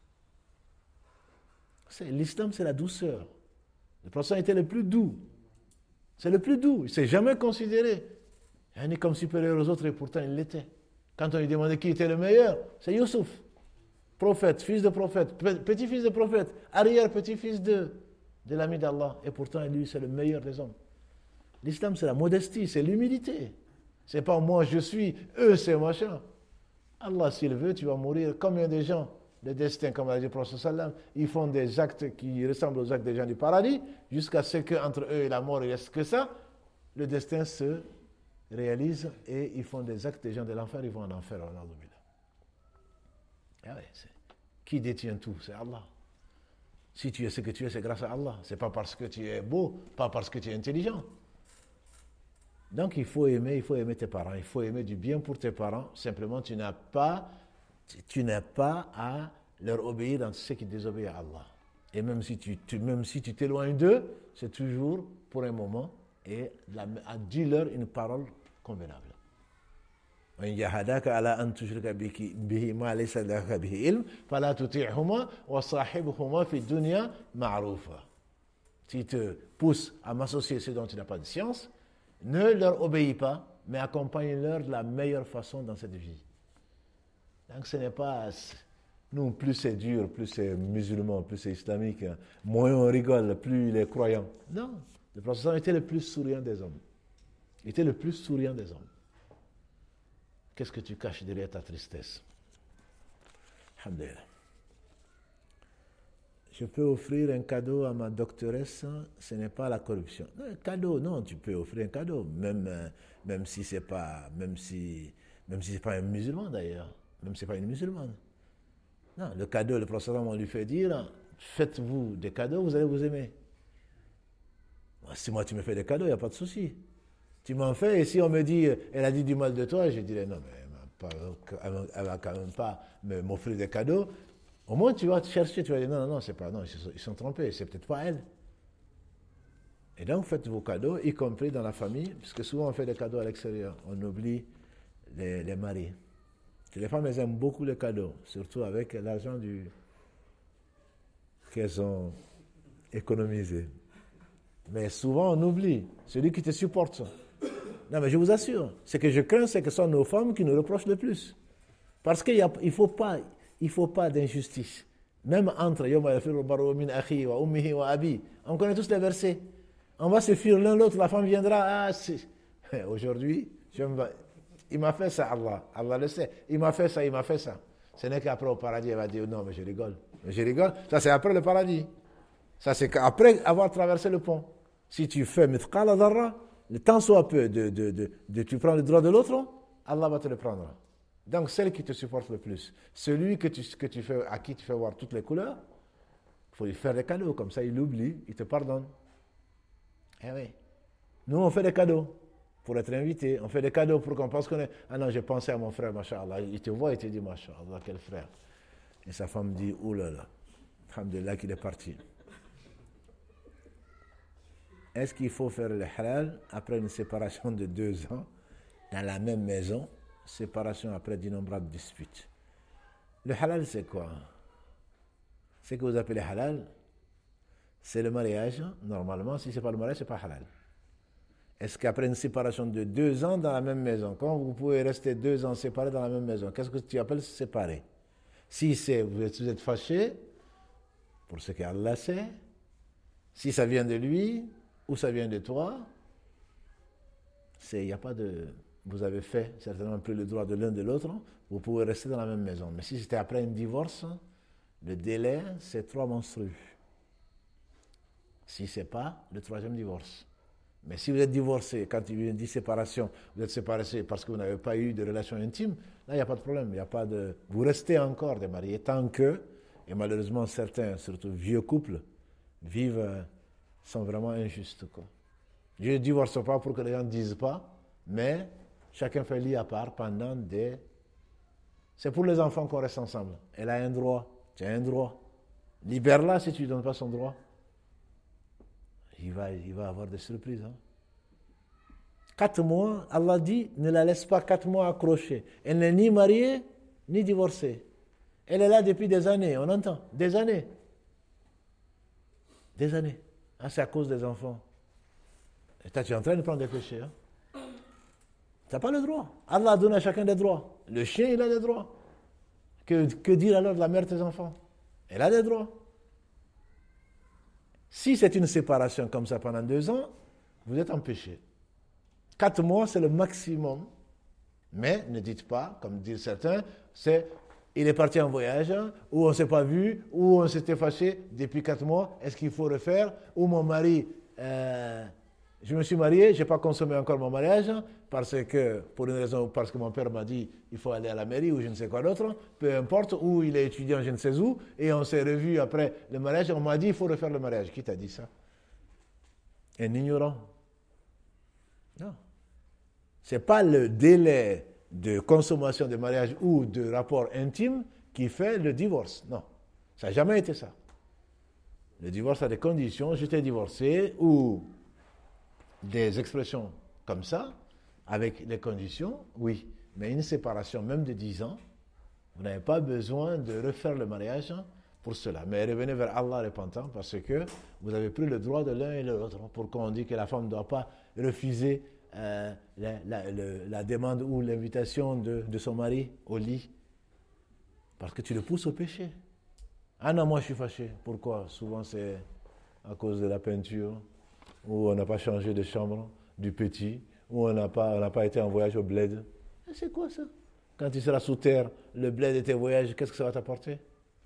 L'islam c'est la douceur. Le prophète était le plus doux. C'est le plus doux. Il ne s'est jamais considéré comme supérieur aux autres et pourtant il l'était. Quand on lui demandait qui était le meilleur, c'est Youssouf. Prophète, fils de prophète, petit-fils de prophète, arrière-petit-fils de l'ami d'Allah. Et pourtant lui c'est le meilleur des hommes. L'islam c'est la modestie, c'est l'humilité. C'est pas moi je suis, eux c'est machin. Allah s'il veut tu vas mourir. Combien de gens, le destin comme l'a dit le prophète sallam, ils font des actes qui ressemblent aux actes des gens du paradis, jusqu'à ce qu'entre eux et la mort il reste que ça, le destin se réalise et ils font des actes des gens de l'enfer, ils vont en enfer. Ah ouais, qui détient tout? C'est Allah. Si tu es ce que tu es, c'est grâce à Allah. C'est pas parce que tu es beau, pas parce que tu es intelligent. Donc il faut aimer tes parents, il faut aimer du bien pour tes parents. Simplement, tu n'as pas à leur obéir dans ce qui désobéit à Allah. Et même si tu t'éloignes d'eux, c'est toujours pour un moment et dis-leur une parole convenable. وإن جاهداك على أن تشرك به ما ليس لك به علم فلا تطيعهما وصاحبهما في الدنيا معروفا. Si te poussent à m'associer ce dont tu n'as pas de science, ne leur obéis pas, mais accompagne-leur de la meilleure façon dans cette vie. Donc ce n'est pas... Nous, plus c'est dur, plus c'est musulman, plus c'est islamique, moins on rigole, plus il est croyant. Non, le prophète était le plus souriant des hommes. Il était le plus souriant des hommes. Qu'est-ce que tu caches derrière ta tristesse? Alhamdulillah. Je peux offrir un cadeau à ma doctoresse, ce n'est pas la corruption. Non, un cadeau, non, tu peux offrir un cadeau, même si c'est pas un musulman d'ailleurs, même si c'est pas une musulmane. Non, le cadeau, le prophète on lui fait dire, faites-vous des cadeaux, vous allez vous aimer. Si moi tu me fais des cadeaux, il n'y a pas de souci. Tu m'en fais, et si on me dit, elle a dit du mal de toi, je dirais, non, mais elle ne va quand même pas m'offrir des cadeaux. Au moins, tu vas te chercher, tu vas dire, non, c'est pas, non, ils sont trompés, c'est peut-être pas elle. Et donc, faites vos cadeaux, y compris dans la famille, puisque souvent on fait des cadeaux à l'extérieur. On oublie les maris. Les femmes, elles aiment beaucoup les cadeaux, surtout avec l'argent qu'elles ont économisé. Mais souvent, on oublie celui qui te supporte. Non, mais je vous assure, ce que je crains, c'est que ce sont nos femmes qui nous reprochent le plus. Parce qu'il ne faut pas d'injustice. Même entre on connaît tous les versets. On va se fuir l'un l'autre, la femme viendra. Aujourd'hui, il m'a fait ça, Allah le sait. Il m'a fait ça. Ce n'est qu'après au paradis, elle va dire non, mais je rigole. Ça c'est après le paradis. Ça c'est après avoir traversé le pont. Si tu fais mithqala dharra, le temps soit peu tu prends le droit de l'autre, Allah va te le prendre. Donc celle qui te supporte le plus, celui à qui tu fais voir toutes les couleurs, il faut lui faire des cadeaux, comme ça il oublie, il te pardonne. Eh oui. Nous on fait des cadeaux pour être invité, on fait des cadeaux pour qu'on pense qu'on est... Ah non, j'ai pensé à mon frère, machallah. Il te voit, il te dit, machallah, quel frère. Et sa femme dit, oulala, alhamdulillah qu'il est parti. Est-ce qu'il faut faire le halal après une séparation de 2 ans dans la même maison, séparation après d'innombrables disputes? Le halal, c'est quoi? Ce que vous appelez halal, c'est le mariage. Normalement, si ce n'est pas le mariage, ce n'est pas halal. Est-ce qu'après une séparation de 2 ans dans la même maison, quand vous pouvez rester 2 ans séparés dans la même maison, qu'est-ce que tu appelles séparés? Si vous êtes fâchés, pour ce qu'Allah sait, si ça vient de lui ou ça vient de toi, il n'y a pas de... Vous avez fait certainement plus le droit de l'un de l'autre, vous pouvez rester dans la même maison. Mais si c'était après un divorce, le délai, c'est 3 menstrues. Si ce n'est pas le 3e divorce. Mais si vous êtes divorcé, quand il y a une séparation, vous êtes séparés parce que vous n'avez pas eu de relation intime, là, il n'y a pas de problème. Il y a pas de... Vous restez encore des mariés tant que, et malheureusement certains, surtout vieux couples, sont vraiment injustes, quoi. Je ne divorce pas pour que les gens ne disent pas, mais chacun fait lit à part pendant des... C'est pour les enfants qu'on reste ensemble. Elle a un droit, tu as un droit. Libère-la si tu ne lui donnes pas son droit. Il va avoir des surprises. 4 mois, Allah dit, ne la laisse pas 4 mois accrochée. Elle n'est ni mariée, ni divorcée. Elle est là depuis des années, on entend, des années. Des années. C'est à cause des enfants. Et toi, tu es en train de prendre des péchés. Tu n'as pas le droit. Allah donne à chacun des droits. Le chien, il a des droits. Que dire alors de la mère de tes enfants? Elle a des droits. Si c'est une séparation comme ça pendant 2 ans, vous êtes en péché. 4 mois, c'est le maximum. Mais ne dites pas, comme disent certains, il est parti en voyage, ou on ne s'est pas vu, ou on s'était fâché depuis 4 mois, est-ce qu'il faut refaire? Ou mon mari, je me suis marié, je n'ai pas consommé encore mon mariage, pour une raison, parce que mon père m'a dit, il faut aller à la mairie, ou je ne sais quoi d'autre, peu importe, ou il est étudiant, je ne sais où, et on s'est revu après le mariage, on m'a dit, il faut refaire le mariage. Qui t'a dit ça? Un ignorant. Non. Ce n'est pas le délai de consommation de mariage ou de rapport intime qui fait le divorce. Non, ça n'a jamais été ça. Le divorce a des conditions, je t'ai divorcé, ou des expressions comme ça, avec les conditions, oui. Mais une séparation même de 10 ans, vous n'avez pas besoin de refaire le mariage pour cela. Mais revenez vers Allah repentant parce que vous avez pris le droit de l'un et de l'autre. Pourquoi on dit que la femme ne doit pas refuser la demande ou l'invitation de son mari au lit? Parce que tu le pousses au péché. Ah non, moi je suis fâché. Pourquoi? Souvent c'est à cause de la peinture, ou on n'a pas changé de chambre du petit, ou on n'a pas été en voyage au bled. Et c'est quoi ça? Quand tu seras sous terre, le bled et tes voyages, qu'est-ce que ça va t'apporter?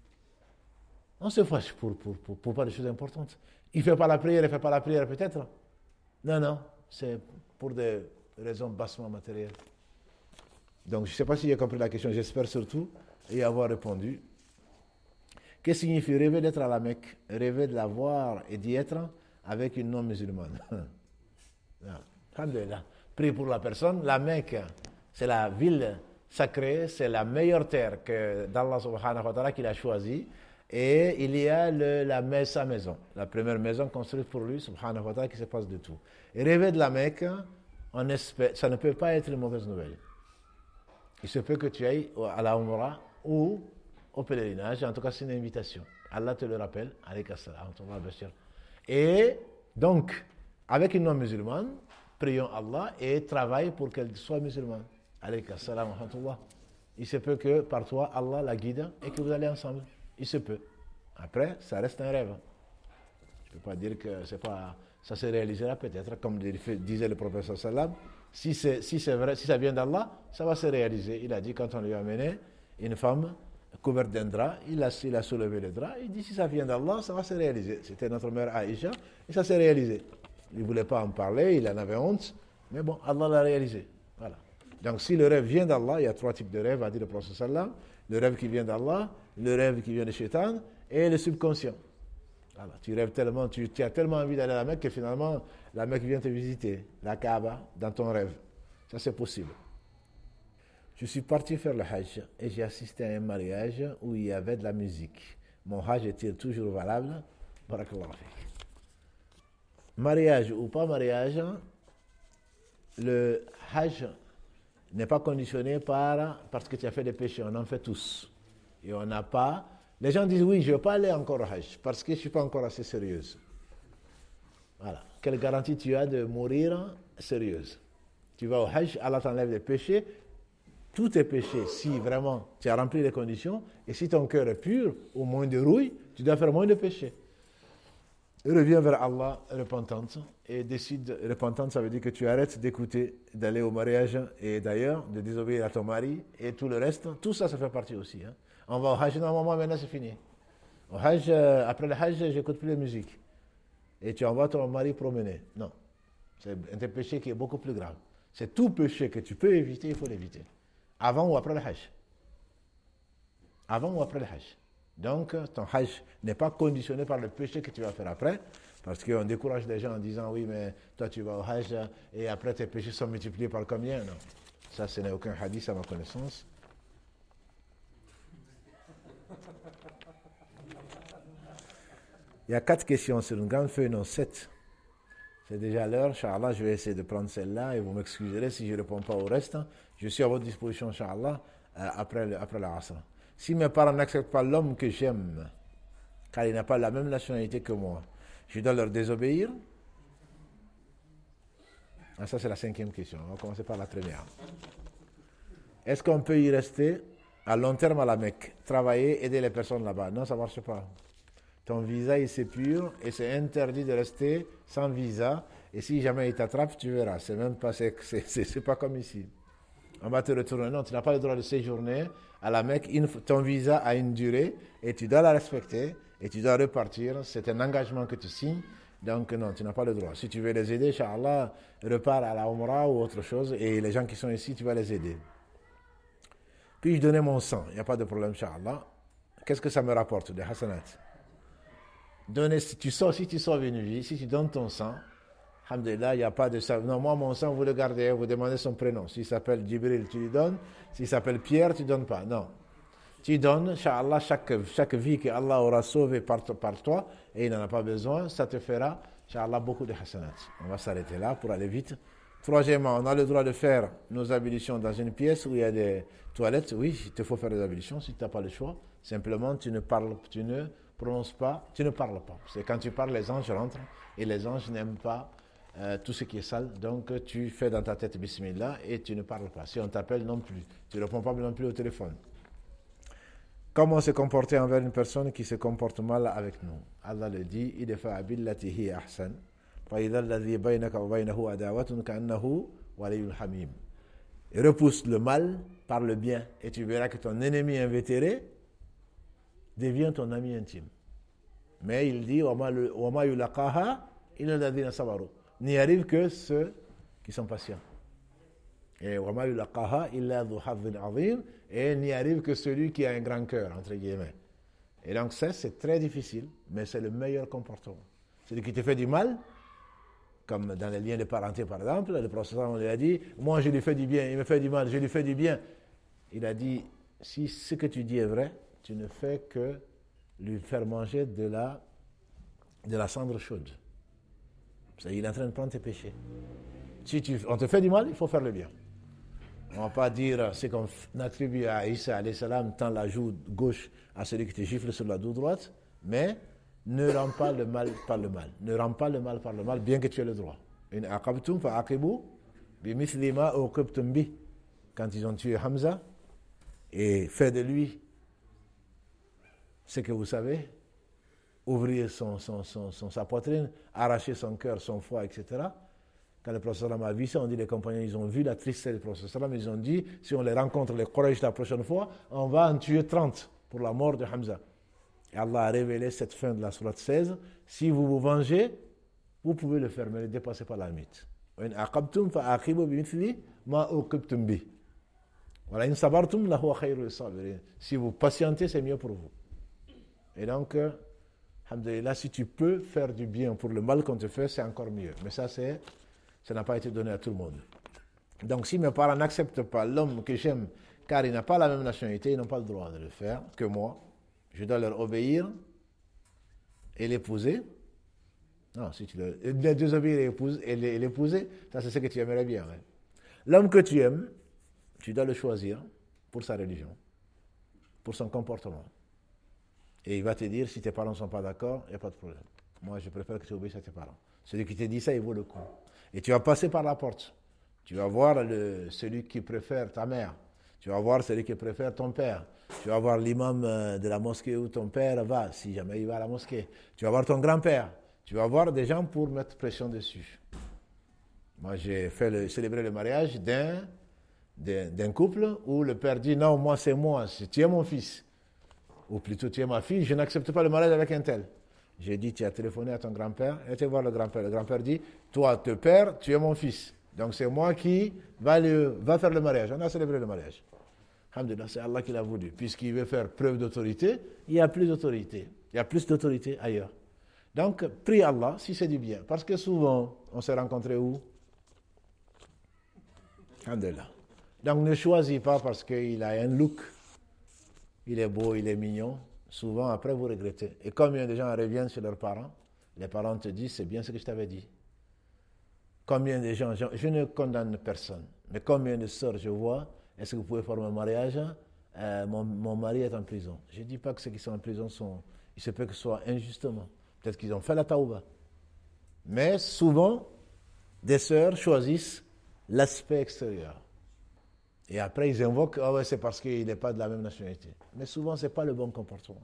On se fâche pour pas des choses importantes. Il ne fait pas la prière, peut-être. Non, c'est pour des raisons bassement matérielles. Donc, je ne sais pas si j'ai compris la question, j'espère surtout y avoir répondu. Qu'est-ce que signifie rêver d'être à la Mecque? Rêver de la voir et d'y être avec une non-musulmane. Alhamdulillah. Prie pour la personne. La Mecque, c'est la ville sacrée, c'est la meilleure terre d'Allah subhanahu wa ta'ala qu'il a choisie. Et il y a sa maison, la première maison construite pour lui, subhanahu wa ta'ala, qui se passe de tout. Et rêver de la Mecque, ça ne peut pas être une mauvaise nouvelle. Il se peut que tu ailles à la Umrah ou au pèlerinage, en tout cas c'est une invitation. Allah te le rappelle, alayka salam, et donc, avec une non-musulmane, prions Allah et travaille pour qu'elle soit musulmane. Alayka salam, il se peut que par toi, Allah la guide et que vous allez ensemble. Il se peut. Après, ça reste un rêve. Je ne peux pas dire que ça se réalisera peut-être, comme disait le prophète sallam. Si c'est vrai, si ça vient d'Allah, ça va se réaliser. Il a dit, quand on lui a amené une femme couverte d'un drap, il a soulevé le drap, il dit, si ça vient d'Allah, ça va se réaliser. C'était notre mère Aïcha, et ça s'est réalisé. Il ne voulait pas en parler, il en avait honte, mais bon, Allah l'a réalisé. Voilà. Donc si le rêve vient d'Allah, il y a 3 types de rêves, a dit le prophète sallam. Le rêve qui vient d'Allah, le rêve qui vient de Shaitan et le subconscient. Voilà. Tu rêves tellement, tu as tellement envie d'aller à la Mecque que finalement, la Mecque vient te visiter, la Kaaba, dans ton rêve. Ça, c'est possible. Je suis parti faire le Hajj et j'ai assisté à un mariage où il y avait de la musique. Mon Hajj est toujours valable. Barakallahu fik. Mariage ou pas mariage, le Hajj n'est pas conditionné parce que tu as fait des péchés. On en fait tous. Et on n'a pas Les gens disent oui, je ne veux pas aller encore au Hajj parce que je ne suis pas encore assez sérieuse. Voilà. Quelle garantie tu as de mourir sérieuse? Tu vas au Hajj, Allah t'enlève les péchés, tous tes péchés, si vraiment tu as rempli les conditions, et si ton cœur est pur, au moins de rouille, tu dois faire moins de péchés. Reviens vers Allah repentante et décide, repentante, ça veut dire que tu arrêtes d'écouter, d'aller au mariage et d'ailleurs de désobéir à ton mari et tout le reste, tout ça, ça fait partie aussi. Hein. On va au Hajj, normalement, maintenant c'est fini. Au Hajj, après le Hajj, j'écoute plus la musique. Et tu envoies ton mari promener. Non. C'est un péché qui est beaucoup plus grave. C'est tout péché que tu peux éviter, il faut l'éviter. Avant ou après le Hajj. Avant ou après le Hajj. Donc, ton Hajj n'est pas conditionné par le péché que tu vas faire après, parce qu'on décourage les gens en disant, oui, mais toi tu vas au Hajj et après tes péchés sont multipliés par combien? Non. Ça, ce n'est aucun hadith à ma connaissance. Il y a 4 questions sur une grande feuille, non 7. C'est déjà l'heure, Inch'Allah, je vais essayer de prendre celle-là et vous m'excuserez si je ne réponds pas au reste. Je suis à votre disposition, Inch'Allah, après la Asr. Si mes parents n'acceptent pas l'homme que j'aime, car il n'a pas la même nationalité que moi, je dois leur désobéir? Ah, ça, c'est la 5e question. On va commencer par la première. Est-ce qu'on peut y rester à long terme à la Mecque, travailler, aider les personnes là-bas? Non, ça ne marche pas. Ton visa, il s'épure et c'est interdit de rester sans visa. Et si jamais il t'attrape, tu verras. C'est même pas, c'est pas comme ici. On va te retourner. Non, tu n'as pas le droit de séjourner à la Mecque. Ton visa a une durée et tu dois la respecter et tu dois repartir. C'est un engagement que tu signes. Donc non, tu n'as pas le droit. Si tu veux les aider, Inch'Allah, repars à la Umrah ou autre chose. Et les gens qui sont ici, tu vas les aider. Puis-je donner mon sang? Il n'y a pas de problème, Inch'Allah. Qu'est-ce que ça me rapporte? Des hasanat. Si tu sors une vie, si tu donnes ton sang, alhamdulillah, il n'y a pas de ça. Non, moi, mon sang, vous le gardez, vous demandez son prénom. S'il s'appelle Djibril, tu lui donnes. S'il s'appelle Pierre, tu ne donnes pas. Non. Tu donnes, Inch'Allah, chaque vie que Allah aura sauvée par toi, et il n'en a pas besoin, ça te fera, Inch'Allah, beaucoup de hasanat. On va s'arrêter là pour aller vite. Troisièmement, on a le droit de faire nos ablutions dans une pièce où il y a des toilettes. Oui, il te faut faire des ablutions si tu n'as pas le choix. Simplement, tu ne prononces pas, tu ne parles pas. C'est quand tu parles, les anges rentrent et les anges n'aiment pas tout ce qui est sale. Donc, tu fais dans ta tête Bismillah et tu ne parles pas. Si on t'appelle, non plus. Tu ne réponds pas non plus au téléphone. Comment se comporter envers une personne qui se comporte mal avec nous? Allah le dit, idfa billati hi ahsan. فإذا الذي بينك وبينه عداوة كأنه ولي حميم. Repousse le mal par le bien et tu verras que ton ennemi invétéré devient ton ami intime. Mais il dit وما يلقاها إلا الذين صبروا. N'y arrive que ceux qui sont patients. Et وما يلقاها إلا ذو حظ عظيم. Et n'y arrive que celui qui a un grand cœur, entre guillemets. Et donc ça, c'est très difficile, mais c'est le meilleur comportement. Celui qui te fait du mal, comme dans les liens de parenté par exemple, le prophète lui a dit, moi je lui fais du bien, il me fait du mal, je lui fais du bien. Il a dit, si ce que tu dis est vrai, tu ne fais que lui faire manger de la cendre chaude. Il est en train de prendre tes péchés. Si on te fait du mal, il faut faire le bien. On ne va pas dire, c'est qu'on attribue à Isa alayhi salam, tend la joue gauche à celui qui te gifle sur la joue droite, mais ne rends pas le mal par le mal. Ne rends pas le mal par le mal, bien que tu aies le droit. In aqabtum fa'aqibu bimithli ma uqibtum bi. Quand ils ont tué Hamza et fait de lui ce que vous savez, ouvrir sa poitrine, arracher son cœur, son foie, etc. Quand le prophète a vu ça, on dit les compagnons, ils ont vu la tristesse du prophète, ils ont dit, si on les rencontre, les Quraysh la prochaine fois, on va en tuer 30 pour la mort de Hamza. Et Allah a révélé cette fin de la sourate 16. Si vous vous vengez, vous pouvez le faire, mais ne dépassez pas la limite. Si vous patientez, c'est mieux pour vous. Et donc, alhamdulillah, si tu peux faire du bien pour le mal qu'on te fait, c'est encore mieux. Mais ça n'a pas été donné à tout le monde. Donc, si mes parents n'acceptent pas l'homme que j'aime, car il n'a pas la même nationalité, ils n'ont pas le droit de le faire que moi. Je dois leur obéir et l'épouser. Non, si tu dois désobéir et l'épouser, ça c'est ce que tu aimerais bien. Ouais. L'homme que tu aimes, tu dois le choisir pour sa religion, pour son comportement. Et il va te dire, si tes parents ne sont pas d'accord, il n'y a pas de problème. Moi, je préfère que tu obéisses à tes parents. Celui qui te dit ça, il vaut le coup. Et tu vas passer par la porte. Tu vas voir celui qui préfère ta mère. Tu vas voir celui qui préfère ton père. Tu vas voir l'imam de la mosquée où ton père va, si jamais il va à la mosquée. Tu vas voir ton grand-père. Tu vas voir des gens pour mettre pression dessus. Moi, j'ai célébré le mariage d'un couple où le père dit, non, moi, c'est moi, tu es mon fils. Ou plutôt, tu es ma fille, je n'accepte pas le mariage avec un tel. J'ai dit, tu as téléphoné à ton grand-père, et tu vas voir le grand-père. Le grand-père dit, toi, te père, tu es mon fils. Donc, c'est moi qui va faire le mariage. On a célébré le mariage. Alhamdulillah, c'est Allah qui l'a voulu. Puisqu'il veut faire preuve d'autorité, il y a plus d'autorité. Il y a plus d'autorité ailleurs. Donc, prie Allah si c'est du bien. Parce que souvent, on s'est rencontrés où? Alhamdulillah. Donc, ne choisis pas parce qu'il a un look. Il est beau, il est mignon. Souvent, après, vous regrettez. Et combien de gens reviennent chez leurs parents? Les parents te disent, c'est bien ce que je t'avais dit. Combien de gens, je ne condamne personne, mais combien de sœurs je vois, est-ce que vous pouvez faire un mariage? Mon mari est en prison. Je ne dis pas que ceux qui sont en prison il se peut que ce soit injustement. Peut-être qu'ils ont fait la taouba. Mais souvent, des sœurs choisissent l'aspect extérieur. Et après, ils invoquent, ah ouais, c'est parce qu'il n'est pas de la même nationalité. Mais souvent, ce n'est pas le bon comportement.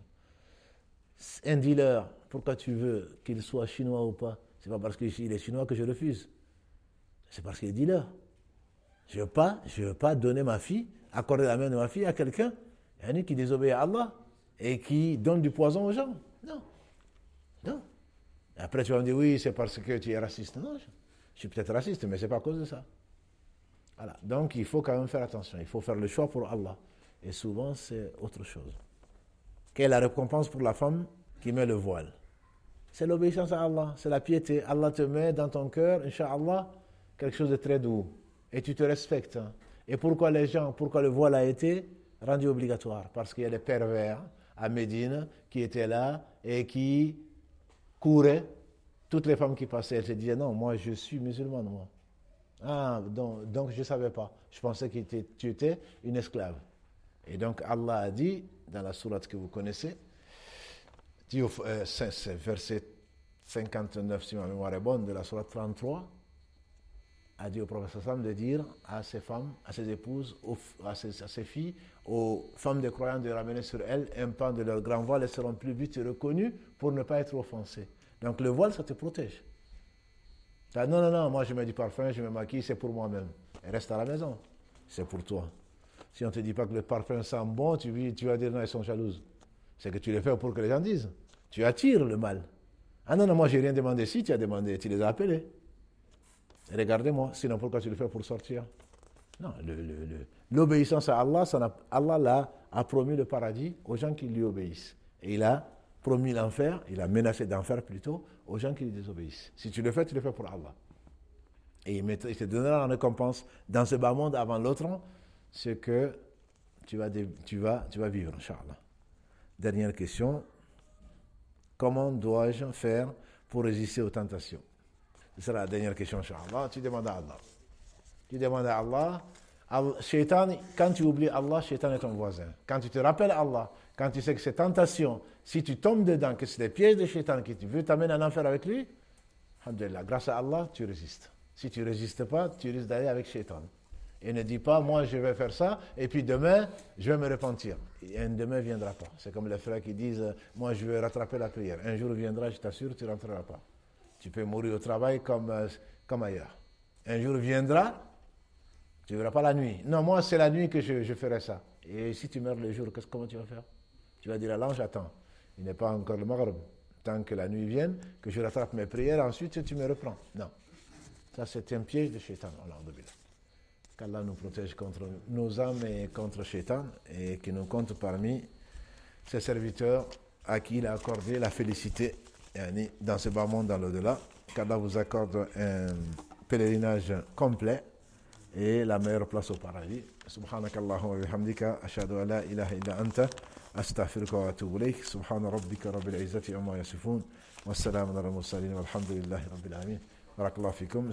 Un dealer, pourquoi tu veux qu'il soit chinois ou pas? Ce n'est pas parce qu'il est chinois que je refuse. C'est parce qu'il est dealer. Je ne veux pas donner ma fille, accorder la main de ma fille à quelqu'un qui désobéit à Allah et qui donne du poison aux gens. Non. Non. Et après, tu vas me dire, oui, c'est parce que tu es raciste. Non, je suis peut-être raciste, mais ce n'est pas à cause de ça. Voilà. Donc, il faut quand même faire attention. Il faut faire le choix pour Allah. Et souvent, c'est autre chose. Quelle est la récompense pour la femme qui met le voile? C'est l'obéissance à Allah, c'est la piété. Allah te met dans ton cœur, Inch'Allah, quelque chose de très doux. Et tu te respectes. Et pourquoi le voile a été rendu obligatoire? Parce qu'il y a des pervers à Médine qui étaient là et qui couraient. Toutes les femmes qui passaient, elles se disaient, non, moi je suis musulmane, moi. Ah, donc je ne savais pas. Je pensais que tu étais une esclave. Et donc Allah a dit, dans la sourate que vous connaissez, c'est verset 59, si ma mémoire est bonne, de la sourate 33, a dit au prophète sallam de dire à ses femmes, à ses épouses, à ses filles, aux femmes des croyants de ramener sur elles un pan de leur grand voile, elles seront plus vite reconnues pour ne pas être offensées. Donc le voile, ça te protège. Non, moi je mets du parfum, je me maquille, c'est pour moi-même. Et reste à la maison, c'est pour toi. Si on ne te dit pas que le parfum sent bon, tu vas dire non, elles sont jalouses. C'est que tu le fais pour que les gens disent. Tu attires le mal. Ah non, moi j'ai rien demandé. Si tu as demandé, tu les as appelés. Regardez-moi, sinon pourquoi tu le fais pour sortir? Non, l'obéissance à Allah, Allah a promis le paradis aux gens qui lui obéissent. Et il a promis l'enfer, il a menacé d'enfer plutôt, aux gens qui lui désobéissent. Si tu le fais pour Allah. Et il te donnera en récompense dans ce bas monde avant l'autre, ce que tu vas vivre, Inch'Allah. Dernière question. Comment dois-je faire pour résister aux tentations? Ce sera la dernière question, Inch'Allah. Tu demandes à Allah. Shaitan, quand tu oublies Allah, Shaitan est ton voisin. Quand tu te rappelles Allah, quand tu sais que ces tentations, si tu tombes dedans, que c'est des pièges de Shaitan qui veut t'amener en enfer avec lui, alhamdulillah, grâce à Allah, tu résistes. Si tu ne résistes pas, tu risques d'aller avec Shaitan. Et ne dis pas, moi je vais faire ça, et puis demain, je vais me repentir. Et un demain ne viendra pas. C'est comme les frères qui disent, moi je vais rattraper la prière. Un jour viendra, je t'assure, tu ne rentreras pas. Tu peux mourir au travail comme ailleurs. Un jour viendra, tu ne verras pas la nuit. Non, moi c'est la nuit que je ferai ça. Et si tu meurs le jour, comment tu vas faire? Tu vas dire à l'ange, attends, il n'est pas encore le maghrib. Tant que la nuit vienne, que je rattrape mes prières, ensuite tu me reprends. Non. Ça c'est un piège de Shaitan. Qu'Allah nous protège contre nos âmes et contre Shaitan, et qu'il nous compte parmi ses serviteurs à qui il a accordé la félicité dans ce bas monde, dans l'au-delà. Qu'Allah vous accorde un pèlerinage complet et la meilleure place au paradis. Subhanakallahumma wa bihamdika, ashhadu an la ilaha illa anta, astaghfiruka wa atubu ilayk. Subhana rabbika rabbil izzati amma yasifun, wassalamun ala al-mursalin, walhamdulillahi rabbil alamin. Barakallahu fikum.